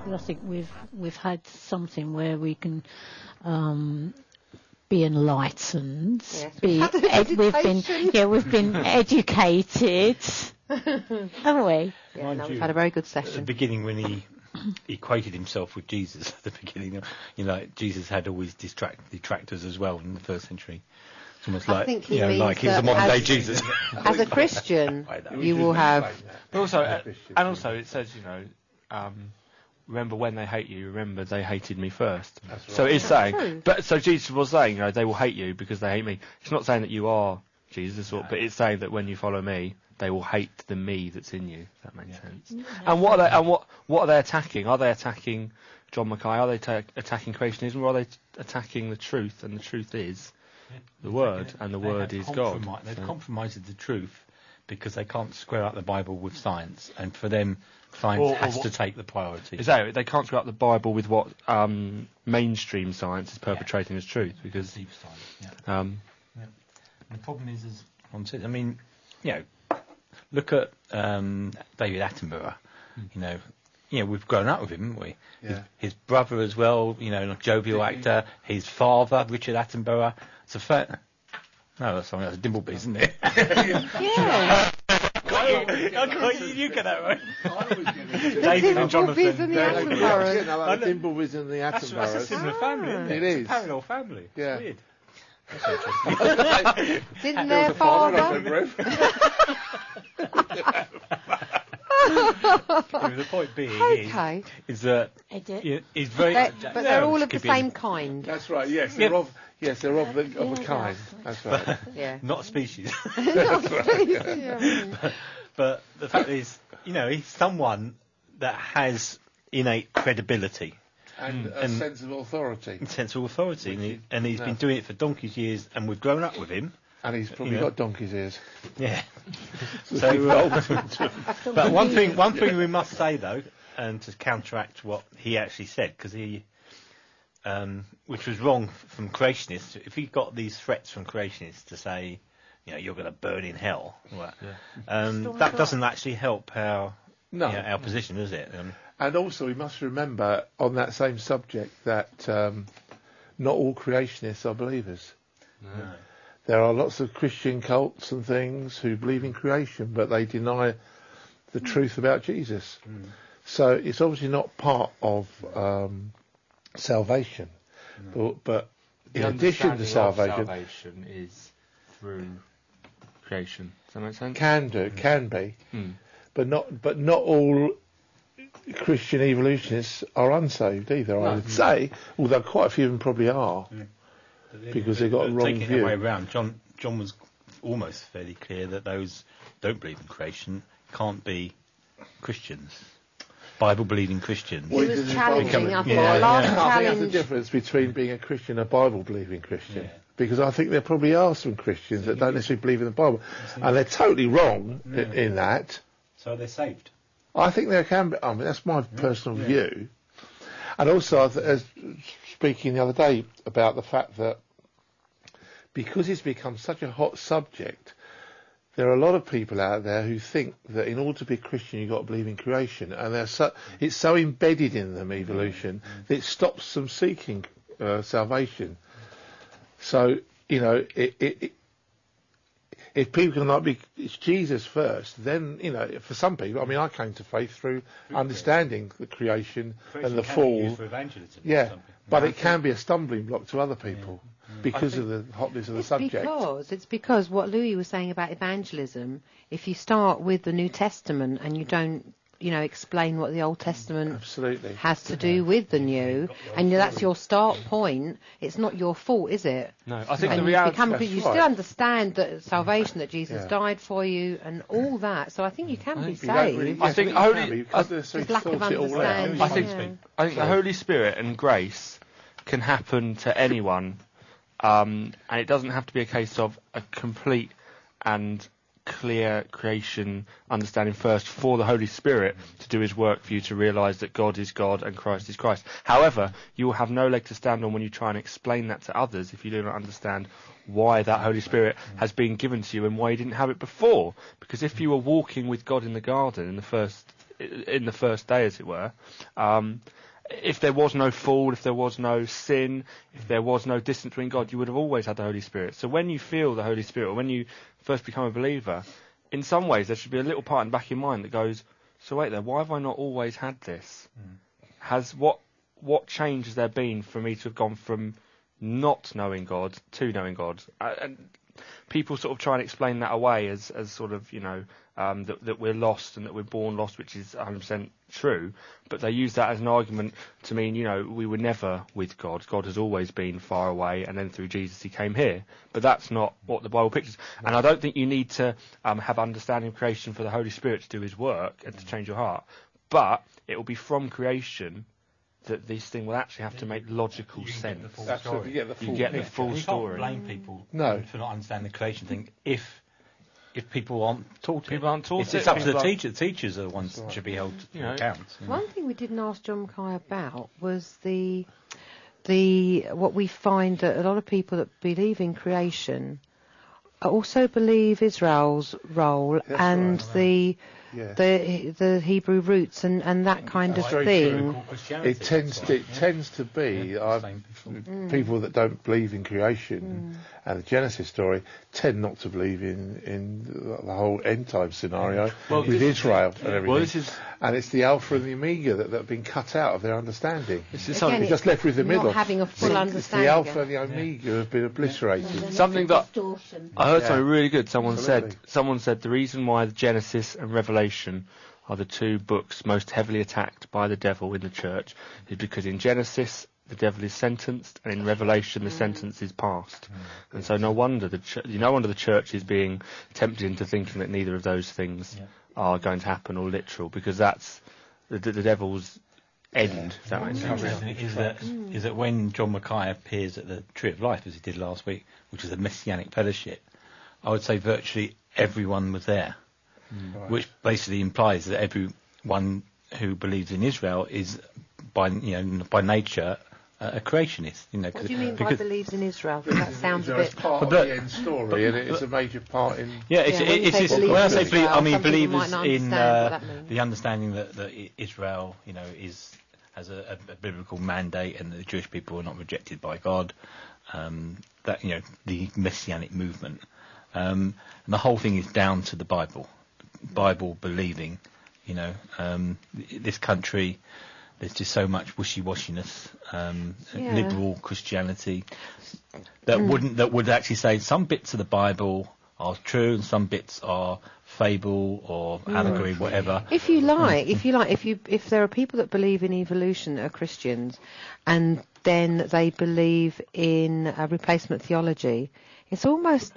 I think we've had something where we can be enlightened. Yes, we've been educated, haven't we? Yeah, no, we've had a very good session. At the beginning, when he equated himself with Jesus, at the beginning, Jesus had always detractors as well in the first century. It's almost I think he means like he was a modern day Jesus. As a Christian, you will have. But also, it says, remember when they hate you, remember they hated me first. Right. So it's saying, so Jesus was saying, they will hate you because they hate me. It's not saying that you are Jesus, but it's saying that when you follow me, they will hate the me that's in you. If that makes sense. Yeah. And what are they attacking? Are they attacking John Mackay? Are they attacking creationism, or are they attacking the truth? And the truth is the Word, and the Word is God. They've compromised the truth because they can't square up the Bible with science, and for them, science has to take the priority. Exactly. They can't square up the Bible with what mainstream science is perpetrating as truth, because deep science. And the problem is, as Ron said, look at David Attenborough. We've grown up with him, haven't we? Yeah. His brother as well, a jovial actor. His father, Richard Attenborough. It's a fact. No, that's something. That's Dimbleby, isn't it? Yeah. You get that right. David and Jonathan. Dimblebys and the Attenboroughs. That's a similar family, isn't it? It is. It's a parallel family. Yeah. It's weird. That's interesting. Didn't their father? The point being is that he's very. But they're all of the same kind. That's right. Yes, they're of a kind. That's right. Yeah. Not a species. Not a species. But the fact is, he's someone that has innate credibility. And a sense of authority. And he's been doing it for donkey's years, and we've grown up with him. And he's probably got donkey's ears. Yeah. But one thing we must say, though, and to counteract what he actually said, because he, which was wrong from creationists, if he got these threats from creationists to say, you're going to burn in hell, that doesn't actually help our position, does it? And also, we must remember on that same subject that not all creationists are believers. No. There are lots of Christian cults and things who believe in creation, but they deny the truth about Jesus. So it's obviously not part of salvation. But in addition to salvation is through creation. Does that make sense? Can be. But not all Christian evolutionists are unsaved either, I would say, although quite a few of them probably are, because they've got a wrong view. Taking it way around, John was almost fairly clear that those who don't believe in creation can't be Christians, Bible-believing Christians. He was challenging us. I think that's the difference between being a Christian and a Bible-believing Christian. Because I think there probably are some Christians that don't necessarily believe in the Bible, and they're totally wrong in that. So they're saved. I think there can be. I mean, that's my personal view. And also, as speaking the other day about the fact that because it's become such a hot subject, there are a lot of people out there who think that in order to be a Christian, you've got to believe in creation, and it's so embedded in them, evolution, that it stops them seeking salvation. So, if people can it's Jesus first, then, for some people, I mean, I came to faith through understanding the creation and the fall. Yeah, but it can be a stumbling block to other people because of the hotness of the subject. It's because what Louis was saying about evangelism, if you start with the New Testament and you don't, explain what the Old Testament has to do with the New, and that's your start point, it's not your fault, is it? No, I think the reality... You still understand that salvation, that Jesus died for you, and all that, so I think you can be saved. I think lack of understanding. I think the Holy Spirit and grace can happen to anyone, and it doesn't have to be a case of a complete and clear creation understanding first for the Holy Spirit to do his work for you to realise that God is God and Christ is Christ. However, you will have no leg to stand on when you try and explain that to others if you do not understand why that Holy Spirit has been given to you and why you didn't have it before. Because if you were walking with God in the garden in the first in the first day, as it were. If there was no fall, if there was no sin, if there was no distance between God, you would have always had the Holy Spirit. So when you feel the Holy Spirit, or when you first become a believer, in some ways there should be a little part in the back of your mind that goes, so wait there, why have I not always had this? What change has there been for me to have gone from not knowing God to knowing God? And people sort of try and explain that away as sort of, that we're lost and that we're born lost, which is 100% true. But they use that as an argument to mean, we were never with God. God has always been far away, and then through Jesus he came here. But that's not what the Bible pictures. And I don't think you need to have understanding of creation for the Holy Spirit to do his work and to change your heart. But it will be from creation that this thing will actually have to make logical sense. Absolutely, you get the full story. You can't blame people for not understanding the creation thing if people aren't taught it. It's up to the teacher. The teachers are the ones that should be held to account. One thing we didn't ask John Mackay about was the what we find that a lot of people that believe in creation also believe Israel's role and the Hebrew roots and that kind of thing. It tends to be people that don't believe in creation and the Genesis story tend not to believe in the whole end time scenario with Israel and everything. And it's the Alpha and the Omega that have been cut out of their understanding. It's just left with the middle. Not having a full understanding. The Alpha and the Omega have been obliterated. Something that I heard something really good. Someone said the reason why the Genesis and Revelation are the two books most heavily attacked by the devil in the church is because in Genesis the devil is sentenced, and in Revelation the sentence is passed. And so no wonder the church is being tempted into thinking that neither of those things are going to happen or literal, because that's the devil's end. If that makes sense. Interesting is that when John Mackay appears at the Tree of Life, as he did last week, which is a Messianic fellowship, I would say virtually everyone was there, which basically implies that everyone who believes in Israel is by nature a creationist. What do you mean by believes in Israel? That sounds a bit. It's part of the end story, and it's a major part in. When I say believe, I mean believers in the understanding that Israel, has a biblical mandate, and that the Jewish people are not rejected by God. That the Messianic movement, and the whole thing is down to the Bible believing. This country, there's just so much wishy-washiness, liberal Christianity that would actually say some bits of the Bible are true and some bits are fable or allegory, whatever. If there are people that believe in evolution that are Christians, and then they believe in replacement theology, it's almost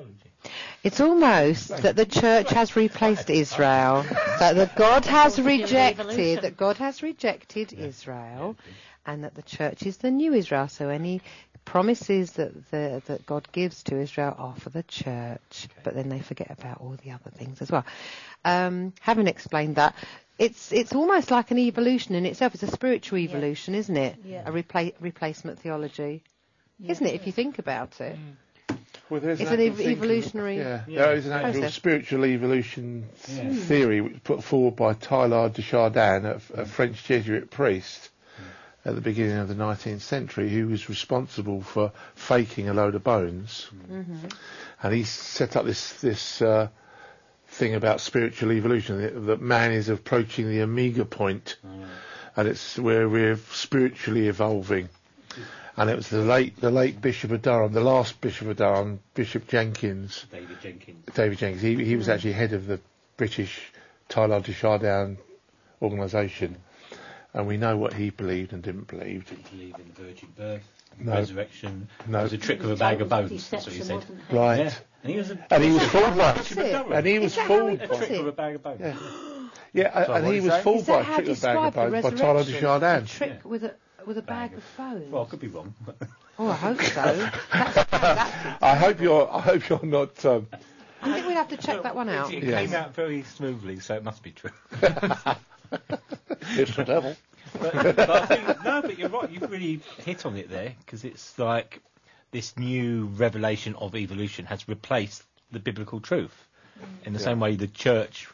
that the church has replaced Israel, that God has rejected Israel, and that the church is the new Israel. So any promises that God gives to Israel are for the church, but then they forget about all the other things as well. Having explained that, it's almost like an evolution in itself. It's a spiritual evolution, isn't it? Yeah. A replacement theology, isn't it? If you think about it. Well, it's an evolutionary there is an actual spiritual evolution theory put forward by Teilhard de Chardin, a French Jesuit priest at the beginning of the 19th century, who was responsible for faking a load of bones. And he set up this thing about spiritual evolution, that man is approaching the Omega point, and it's where we're spiritually evolving. And it was the late Bishop of Durham, the last Bishop of Durham, Bishop Jenkins. David Jenkins. He was actually head of the British Teilhard de Chardin organisation. And we know what he believed and didn't believe. Didn't believe in the virgin birth, resurrection. No. It was a trick of a bag of bones, that's what he said. Right. Yeah. And he was fooled by it. And he was fooled by a trick of a bag of bones. And he was fooled by a trick of a bag of bones by Teilhard de Chardin. A trick with a bag of bones. Well, I could be wrong. Oh, I hope so. I hope you're not. I think we'd have to check that one out. It came out very smoothly, so it must be true. It's the devil. But I think, but you're right. You've really hit on it there, because it's like this new revelation of evolution has replaced the biblical truth. In the same way, the church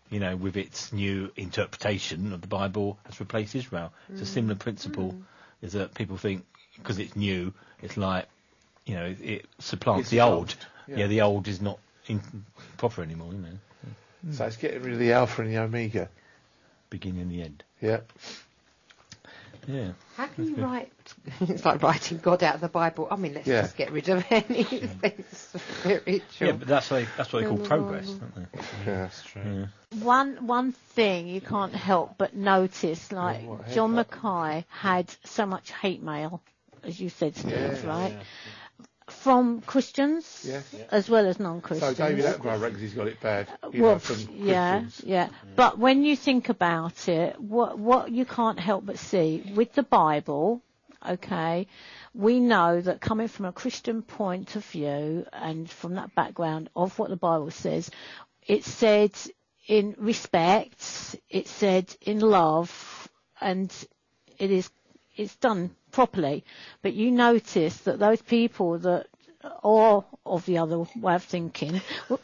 with its new interpretation of the Bible, has replaced Israel. It's a similar principle, is that people think because it's new, it's like, it supplants the old. Yeah, the old is not proper anymore, So it's getting rid of the Alpha and the Omega. Beginning and the end. Yeah. Yeah. How can you write? It's like writing God out of the Bible. I mean, let's just get rid of anything spiritual. Yeah, but that's what they call progress, don't they? Yeah, that's true. Yeah. One thing you can't help but notice, like John Mackay had so much hate mail, as you said, Steve, right? Yeah. From Christians as well as non-Christians. So David Attenborough reckons he's got it bad. Yeah. But when you think about it, what you can't help but see with the Bible, okay, we know that coming from a Christian point of view and from that background of what the Bible says, it's said in respect, it's said in love, and it's done properly. But you notice that those people that are of the other way of thinking,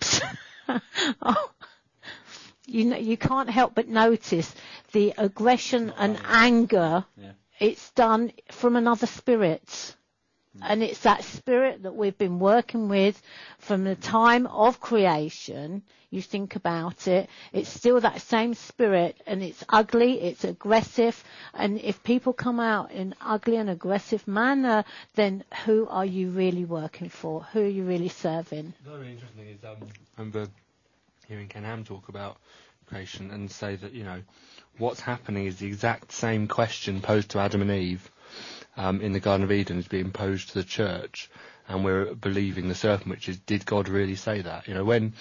you can't help but notice the aggression and anger. Yeah. It's done from another spirit. And it's that spirit that we've been working with from the time of creation. You think about it, it's still that same spirit, and it's ugly, it's aggressive, and if people come out in ugly and aggressive manner, then who are you really working for? Who are you really serving? What's really interesting is I remember hearing Ken Ham talk about creation and say that, what's happening is the exact same question posed to Adam and Eve in the Garden of Eden is being posed to the church, and we're believing the serpent, which is, did God really say that? When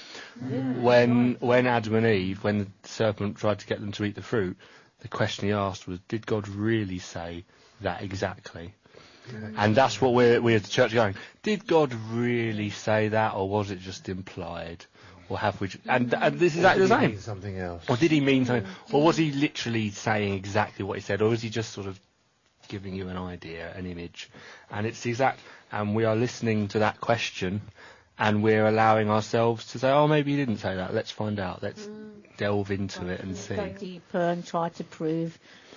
Adam and Eve, when the serpent tried to get them to eat the fruit, the question he asked was, did God really say that exactly? And that's what we as the church are going, did God really say that, or was it just implied? Or have we? And this is exactly the same. Mean something else. Or did he mean something? Or was he literally saying exactly what he said? Or was he just sort of giving you an idea, an image? And it's exact. And we are listening to that question, and we're allowing ourselves to say, oh, maybe he didn't say that. Let's find out. Let's delve into it and see. Go deeper and try to prove,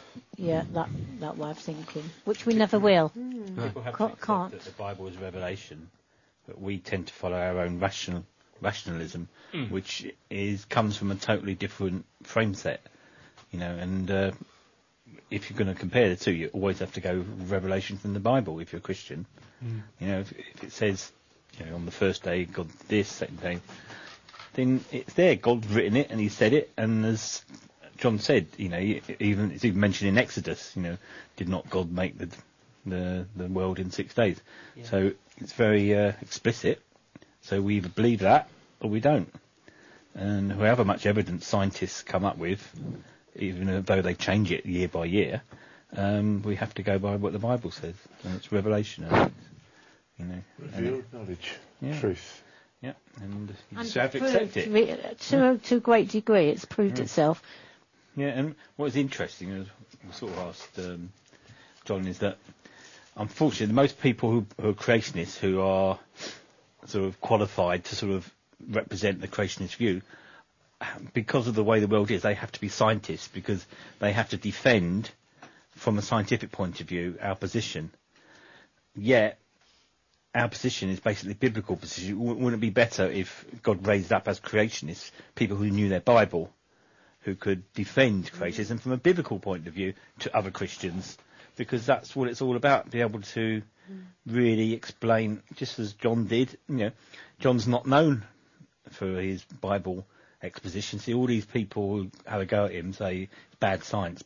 that way of thinking, which we never will. People have to accept that the Bible is revelation, but we tend to follow our own rationalism, which comes from a totally different frame set, and if you're going to compare the two, you always have to go revelation from the Bible if you're a Christian. If it says, on the first day God did this, second day, then it's there. God's written it and he said it, and as John said, it's even mentioned in Exodus, did not God make the world in 6 days? Yeah. So it's very explicit. So we either believe that or we don't. And however much evidence scientists come up with, even though they change it year by year, we have to go by what the Bible says. And it's revelation. Revealed knowledge, truth. Yeah, and you just have to accept it. To a great degree, it's proved itself. Yeah, and what is interesting, as we sort of asked John, is that unfortunately most people who are creationists, who are sort of qualified to sort of represent the creationist view, because of the way the world is, they have to be scientists, because they have to defend, from a scientific point of view, our position. Yet, our position is basically a biblical position. Wouldn't it be better if God raised up as creationists people who knew their Bible, who could defend creationism from a biblical point of view to other Christians? Because that's what it's all about, be able to really explain, just as John did. John's not known for his Bible exposition. See, all these people who have a go at him say, bad science.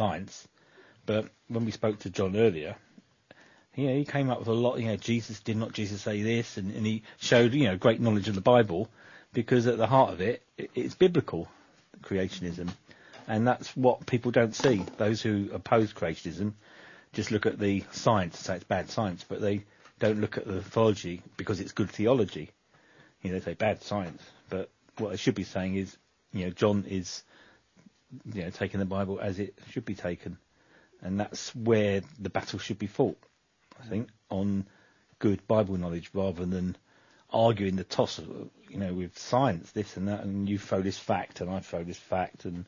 But when we spoke to John earlier, he came up with a lot. Did not Jesus say this? And he showed, great knowledge of the Bible, because at the heart of it, it's biblical creationism. And that's what people don't see. Those who oppose creationism just look at the science and say it's bad science, but they don't look at the theology because it's good theology. They say bad science, but what they should be saying is, John is, taking the Bible as it should be taken. And that's where the battle should be fought, I think, on good Bible knowledge rather than arguing the toss of, with science, this and that, and you throw this fact and I throw this fact, and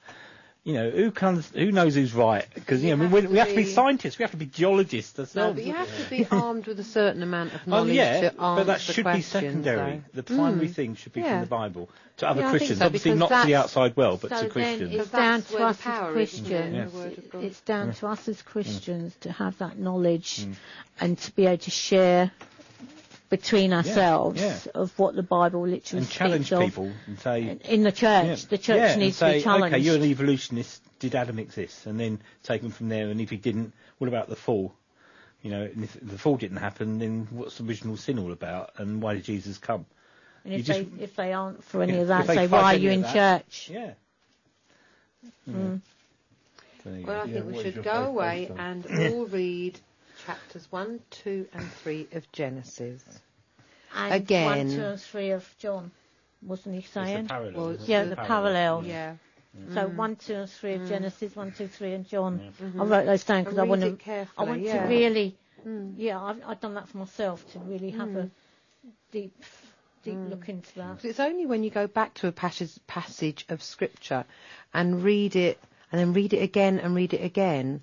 who knows who's right? Because we have to be scientists, we have to be geologists ourselves. No, but you have to be armed with a certain amount of knowledge to answer but that should be questions, secondary. The primary thing should be from the Bible to other Christians, so, obviously not to the outside world, but to Christians. It's down to us as Christians. It's down to us as Christians to have that knowledge and to be able to share between ourselves of what the Bible literally and challenge people and say in the church the church needs to be challenged. Okay, you're an evolutionist, did Adam exist? And then take them from there, and if he didn't, what about the fall? And if the fall didn't happen, then what's the original sin all about, and why did Jesus come? And if they aren't for any of that, say, why are you in church? Yeah. Well, I think we should go away and all read chapters 1, 2 and 3 of Genesis. And again. 1, 2 and 3 of John, wasn't he saying? It's the parallel, the parallel. Yeah. So 1, 2 and 3 of Genesis, 1, 2, 3 and John. I wrote those down because I want to really, I've done that for myself, to really have a deep look into that. It's only when you go back to a passage of Scripture and read it, and then read it again and read it again,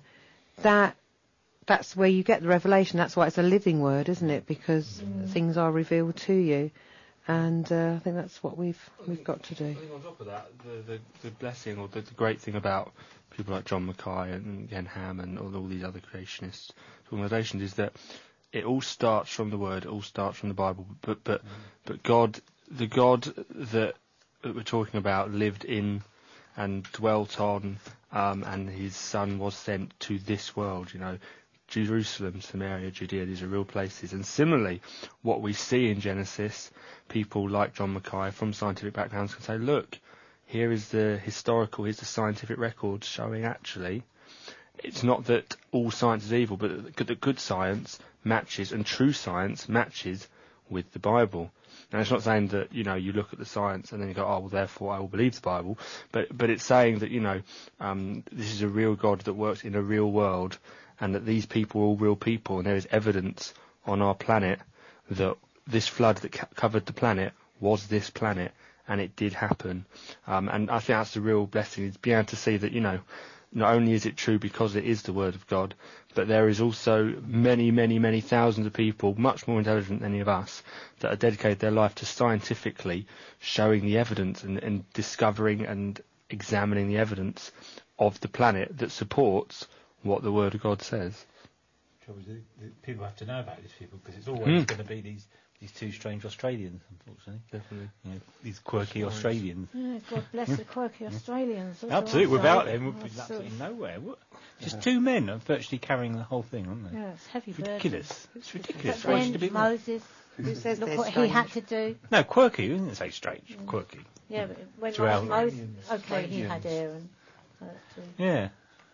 that's where you get the revelation. That's why it's a living word, isn't it? Because things are revealed to you. And I think that's what we've got to do. I think on top of that, the blessing or the great thing about people like John Mackay and Ken Ham and all these other creationist organisations is that it all starts from the Word, it all starts from the Bible. But God, the God that we're talking about, lived in and dwelt on, and His Son was sent to this world. Jerusalem, Samaria, Judea, these are real places. And similarly, what we see in Genesis, people like John Mackay from scientific backgrounds can say, look, here's the scientific record showing actually it's not that all science is evil, but that good science matches and true science matches with the Bible. Now, it's not saying that, you look at the science and then you go, oh, well, therefore I will believe the Bible. But it's saying that, this is a real God that works in a real world, and that these people are all real people, and there is evidence on our planet that this flood that covered the planet was this planet, and it did happen. And I think that's the real blessing, is being able to see that, not only is it true because it is the Word of God, but there is also many, many, many thousands of people, much more intelligent than any of us, that are dedicated their life to scientifically showing the evidence and discovering and examining the evidence of the planet that supports what the Word of God says. People have to know about these people, because it's always going to be these two strange Australians, unfortunately. Definitely. These quirky Australians. Yeah, God bless the quirky Australians. Absolutely. Without them, we'd be absolutely nowhere. Just two men are virtually carrying the whole thing, aren't they? Yeah, it's heavy ridiculous. It's ridiculous. But then Moses, look what he had to do. No, quirky. We didn't say strange. Quirky. Yeah, but when Moses, he had Aaron. Yeah.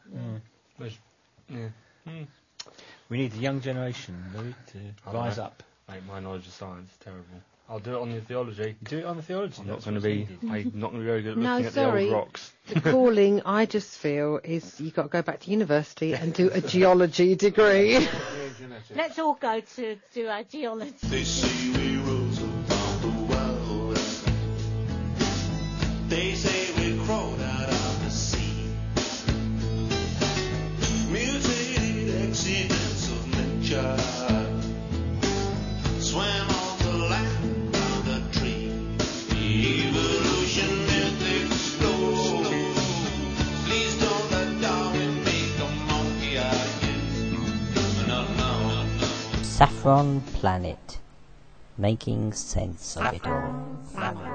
We need the young generation, Louis, to rise up. Mate, my knowledge of science is terrible. I'll do it on the theology. Do it on the theology. I'm not going to be very good at looking at the old rocks. The calling, I just feel, is you've got to go back to university and do a geology degree. Let's all go to do our geology. They say we rose above the Wild West. They say we crawled out of the sea. Mutated accidents of nature. Swam on the land, on the tree. Evolution myth explodes. Please don't let Darwin make a monkey out of you. No. Saffron Planet, making sense of it all.